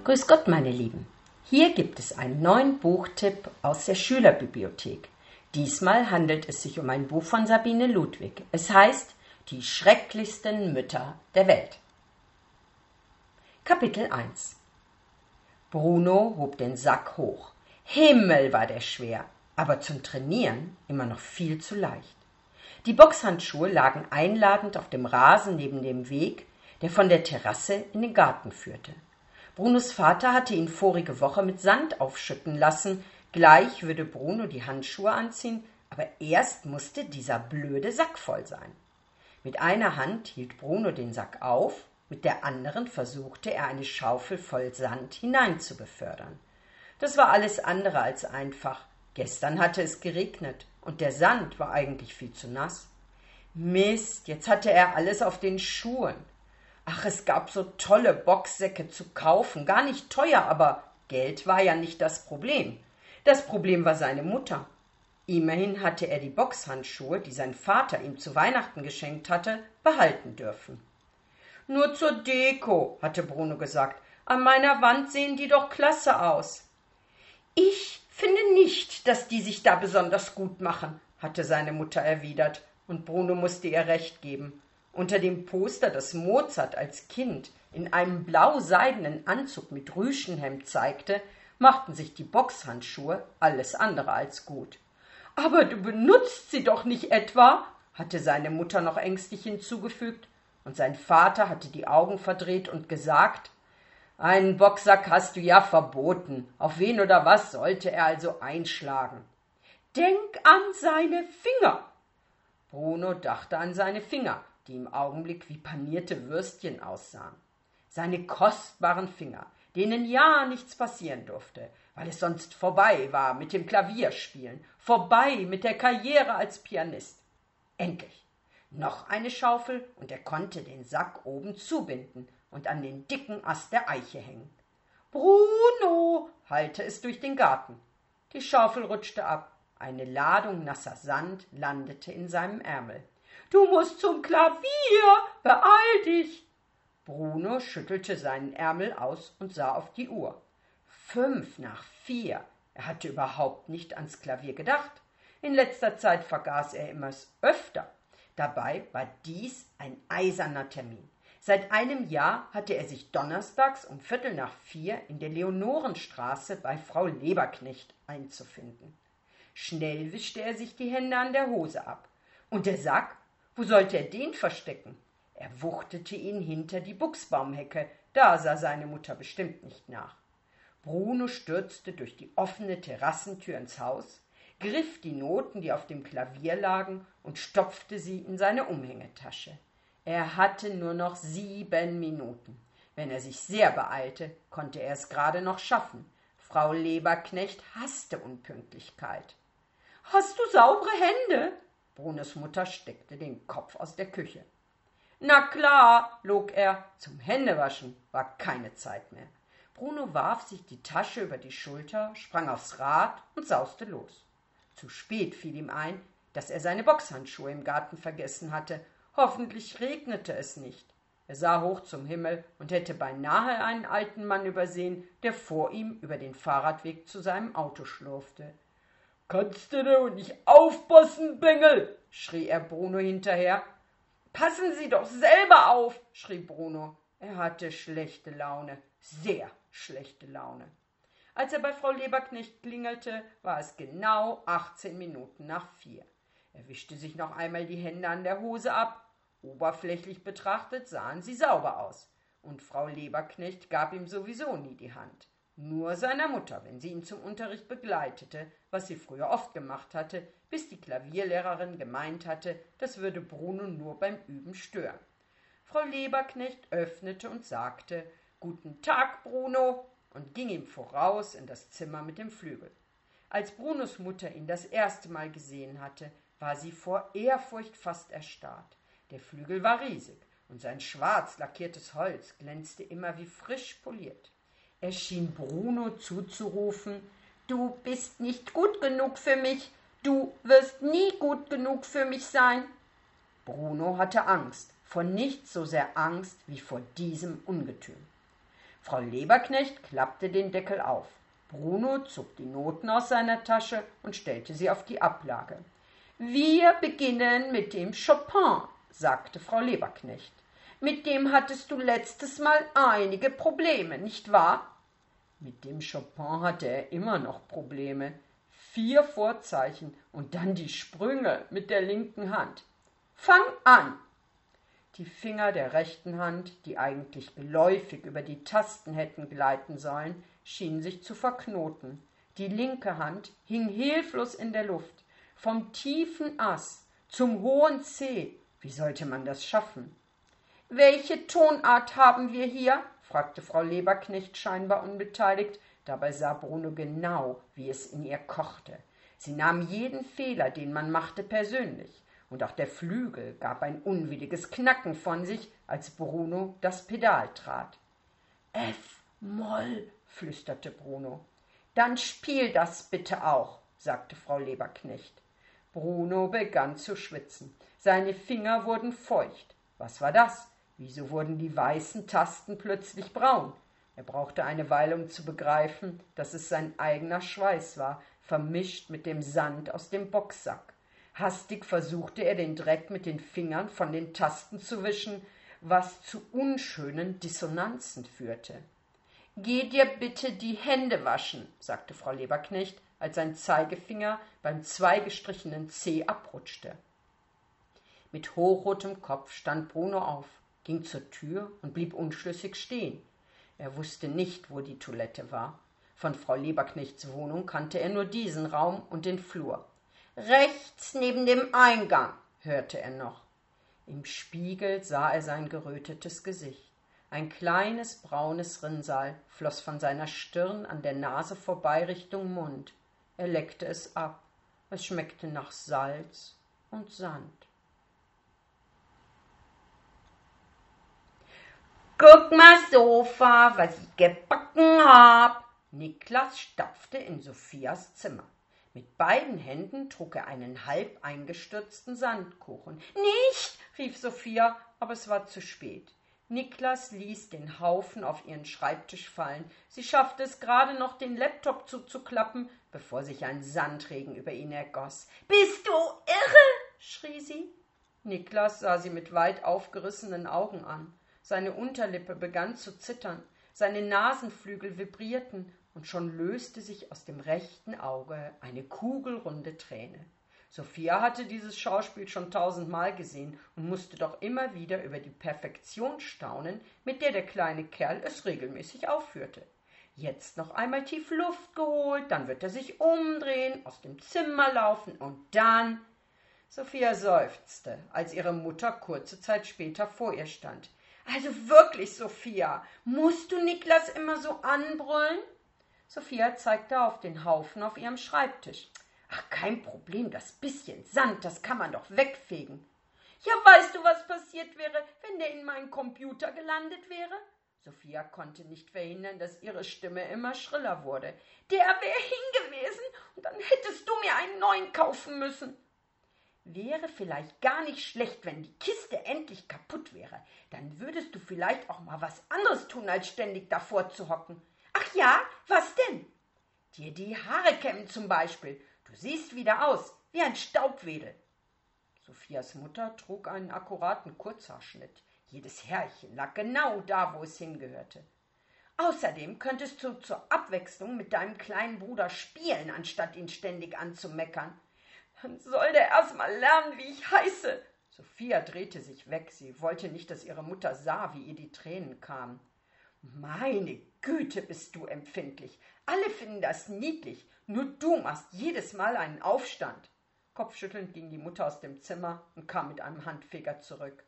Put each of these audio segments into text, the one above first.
Grüß Gott, meine Lieben. Hier gibt es einen neuen Buchtipp aus der Schülerbibliothek. Diesmal handelt es sich um ein Buch von Sabine Ludwig. Es heißt Die schrecklichsten Mütter der Welt. Kapitel 1. Bruno hob den Sack hoch. Himmel, war der schwer, aber zum Trainieren immer noch viel zu leicht. Die Boxhandschuhe lagen einladend auf dem Rasen neben dem Weg, der von der Terrasse in den Garten führte. Brunos Vater hatte ihn vorige Woche mit Sand aufschütten lassen. Gleich würde Bruno die Handschuhe anziehen, aber erst musste dieser blöde Sack voll sein. Mit einer Hand hielt Bruno den Sack auf, mit der anderen versuchte er, eine Schaufel voll Sand hinein zu befördern. Das war alles andere als einfach. Gestern hatte es geregnet und der Sand war eigentlich viel zu nass. Mist, jetzt hatte er alles auf den Schuhen. Ach, es gab so tolle Boxsäcke zu kaufen, gar nicht teuer, aber Geld war ja nicht das Problem. Das Problem war seine Mutter. Immerhin hatte er die Boxhandschuhe, die sein Vater ihm zu Weihnachten geschenkt hatte, behalten dürfen. Nur zur Deko, hatte Bruno gesagt. An meiner Wand sehen die doch klasse aus. Ich finde nicht, dass die sich da besonders gut machen, hatte seine Mutter erwidert, und Bruno musste ihr recht geben. Unter dem Poster, das Mozart als Kind in einem blau-seidenen Anzug mit Rüschenhemd zeigte, machten sich die Boxhandschuhe alles andere als gut. »Aber du benutzt sie doch nicht etwa?« hatte seine Mutter noch ängstlich hinzugefügt, und sein Vater hatte die Augen verdreht und gesagt, »Einen Boxsack hast du ja verboten. Auf wen oder was sollte er also einschlagen?« »Denk an seine Finger!« Bruno dachte an seine Finger, die im Augenblick wie panierte Würstchen aussahen. Seine kostbaren Finger, denen ja nichts passieren durfte, weil es sonst vorbei war mit dem Klavierspielen, vorbei mit der Karriere als Pianist. Endlich noch eine Schaufel und er konnte den Sack oben zubinden und an den dicken Ast der Eiche hängen. »Bruno«, hallte es durch den Garten. Die Schaufel rutschte ab. Eine Ladung nasser Sand landete in seinem Ärmel. »Du musst zum Klavier, beeil dich!« Bruno schüttelte seinen Ärmel aus und sah auf die Uhr. 3:55. Er hatte überhaupt nicht ans Klavier gedacht. In letzter Zeit vergaß er immer öfter. Dabei war dies ein eiserner Termin. Seit einem Jahr hatte er sich donnerstags um 3:45 in der Leonorenstraße bei Frau Leberknecht einzufinden. Schnell wischte er sich die Hände an der Hose ab. Und der Sack? Wo sollte er den verstecken? Er wuchtete ihn hinter die Buchsbaumhecke, da sah seine Mutter bestimmt nicht nach. Bruno stürzte durch die offene Terrassentür ins Haus, griff die Noten, die auf dem Klavier lagen, und stopfte sie in seine Umhängetasche. Er hatte nur noch 7 Minuten. Wenn er sich sehr beeilte, konnte er es gerade noch schaffen. Frau Leberknecht hasste Unpünktlichkeit. »Hast du saubere Hände?« Brunos Mutter steckte den Kopf aus der Küche. »Na klar«, log er, zum Händewaschen war keine Zeit mehr. Bruno warf sich die Tasche über die Schulter, sprang aufs Rad und sauste los. Zu spät fiel ihm ein, dass er seine Boxhandschuhe im Garten vergessen hatte. Hoffentlich regnete es nicht. Er sah hoch zum Himmel und hätte beinahe einen alten Mann übersehen, der vor ihm über den Fahrradweg zu seinem Auto schlurfte. »Kannst du denn nicht aufpassen, Bengel?« schrie er Bruno hinterher. »Passen Sie doch selber auf«, schrie Bruno. Er hatte schlechte Laune, sehr schlechte Laune. Als er bei Frau Leberknecht klingelte, war es genau 4:18. Er wischte sich noch einmal die Hände an der Hose ab. Oberflächlich betrachtet sahen sie sauber aus. Und Frau Leberknecht gab ihm sowieso nie die Hand. Nur seiner Mutter, wenn sie ihn zum Unterricht begleitete, was sie früher oft gemacht hatte, bis die Klavierlehrerin gemeint hatte, das würde Bruno nur beim Üben stören. Frau Leberknecht öffnete und sagte, »Guten Tag, Bruno«, und ging ihm voraus in das Zimmer mit dem Flügel. Als Brunos Mutter ihn das erste Mal gesehen hatte, war sie vor Ehrfurcht fast erstarrt. Der Flügel war riesig und sein schwarz lackiertes Holz glänzte immer wie frisch poliert. Er schien Bruno zuzurufen, »Du bist nicht gut genug für mich, du wirst nie gut genug für mich sein.« Bruno hatte Angst, vor nichts so sehr Angst wie vor diesem Ungetüm. Frau Leberknecht klappte den Deckel auf. Bruno zog die Noten aus seiner Tasche und stellte sie auf die Ablage. »Wir beginnen mit dem Chopin«, sagte Frau Leberknecht. »Mit dem hattest du letztes Mal einige Probleme, nicht wahr?« Mit dem Chopin hatte er immer noch Probleme. 4 Vorzeichen und dann die Sprünge mit der linken Hand. »Fang an!« Die Finger der rechten Hand, die eigentlich geläufig über die Tasten hätten gleiten sollen, schienen sich zu verknoten. Die linke Hand hing hilflos in der Luft. Vom tiefen Ass zum hohen C. Wie sollte man das schaffen? »Welche Tonart haben wir hier?« fragte Frau Leberknecht scheinbar unbeteiligt. Dabei sah Bruno genau, wie es in ihr kochte. Sie nahm jeden Fehler, den man machte, persönlich. Und auch der Flügel gab ein unwilliges Knacken von sich, als Bruno das Pedal trat. »F-Moll«, flüsterte Bruno. »Dann spiel das bitte auch«, sagte Frau Leberknecht. Bruno begann zu schwitzen. Seine Finger wurden feucht. Was war das? Wieso wurden die weißen Tasten plötzlich braun? Er brauchte eine Weile, um zu begreifen, dass es sein eigener Schweiß war, vermischt mit dem Sand aus dem Boxsack. Hastig versuchte er, den Dreck mit den Fingern von den Tasten zu wischen, was zu unschönen Dissonanzen führte. »Geh dir bitte die Hände waschen«, sagte Frau Leberknecht, als sein Zeigefinger beim 2 gestrichenen C abrutschte. Mit hochrotem Kopf stand Bruno auf, ging zur Tür und blieb unschlüssig stehen. Er wusste nicht, wo die Toilette war. Von Frau Leberknechts Wohnung kannte er nur diesen Raum und den Flur. »Rechts neben dem Eingang«, hörte er noch. Im Spiegel sah er sein gerötetes Gesicht. Ein kleines braunes Rinnsal floss von seiner Stirn an der Nase vorbei Richtung Mund. Er leckte es ab. Es schmeckte nach Salz und Sand. »Guck mal, Sofa, was ich gebacken hab!« Niklas stapfte in Sophias Zimmer. Mit beiden Händen trug er einen halb eingestürzten Sandkuchen. »Nicht!« rief Sophia, aber es war zu spät. Niklas ließ den Haufen auf ihren Schreibtisch fallen. Sie schaffte es gerade noch, den Laptop zuzuklappen, bevor sich ein Sandregen über ihn ergoss. »Bist du irre?« schrie sie. Niklas sah sie mit weit aufgerissenen Augen an. Seine Unterlippe begann zu zittern, seine Nasenflügel vibrierten, und schon löste sich aus dem rechten Auge eine kugelrunde Träne. Sophia hatte dieses Schauspiel schon 1000-mal gesehen und musste doch immer wieder über die Perfektion staunen, mit der kleine Kerl es regelmäßig aufführte. Jetzt noch einmal tief Luft geholt, dann wird er sich umdrehen, aus dem Zimmer laufen und dann… Sophia seufzte, als ihre Mutter kurze Zeit später vor ihr stand. »Also wirklich, Sophia, musst du Niklas immer so anbrüllen?« Sophia zeigte auf den Haufen auf ihrem Schreibtisch. »Ach, kein Problem, das bisschen Sand, das kann man doch wegfegen.« »Ja, weißt du, was passiert wäre, wenn der in meinen Computer gelandet wäre?« Sophia konnte nicht verhindern, dass ihre Stimme immer schriller wurde. »Der wäre hingewesen und dann hättest du mir einen neuen kaufen müssen.« »Wäre vielleicht gar nicht schlecht, wenn die Kiste endlich kaputt wäre. Dann würdest du vielleicht auch mal was anderes tun, als ständig davor zu hocken.« »Ach ja, was denn?« »Dir die Haare kämmen zum Beispiel. Du siehst wieder aus, wie ein Staubwedel.« Sophias Mutter trug einen akkuraten Kurzhaarschnitt. Jedes Härchen lag genau da, wo es hingehörte. »Außerdem könntest du zur Abwechslung mit deinem kleinen Bruder spielen, anstatt ihn ständig anzumeckern.« »Dann soll der erst mal lernen, wie ich heiße.« Sophia drehte sich weg. Sie wollte nicht, dass ihre Mutter sah, wie ihr die Tränen kamen. »Meine Güte, bist du empfindlich. Alle finden das niedlich. Nur du machst jedes Mal einen Aufstand.« Kopfschüttelnd ging die Mutter aus dem Zimmer und kam mit einem Handfeger zurück.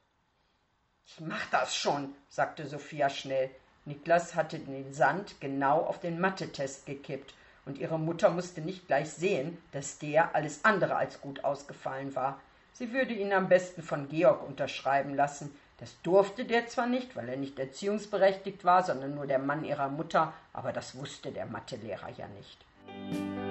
»Ich mach das schon«, sagte Sophia schnell. Niklas hatte den Sand genau auf den Mathe-Test gekippt, und ihre Mutter musste nicht gleich sehen, dass der alles andere als gut ausgefallen war. Sie würde ihn am besten von Georg unterschreiben lassen. Das durfte der zwar nicht, weil er nicht erziehungsberechtigt war, sondern nur der Mann ihrer Mutter, aber das wusste der Mathelehrer ja nicht.